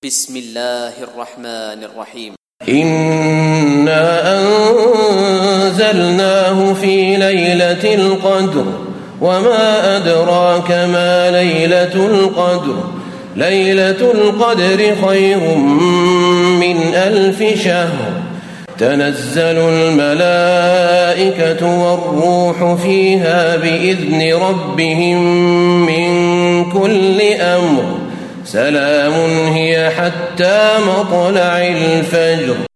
بسم الله الرحمن الرحيم. إنا أنزلناه في ليلة القدر وما أدراك ما ليلة القدر ليلة القدر خير من 1000 شهر تنزل الملائكة والروح فيها بإذن ربهم من كل أمر سلام هي حتى مطلع الفجر.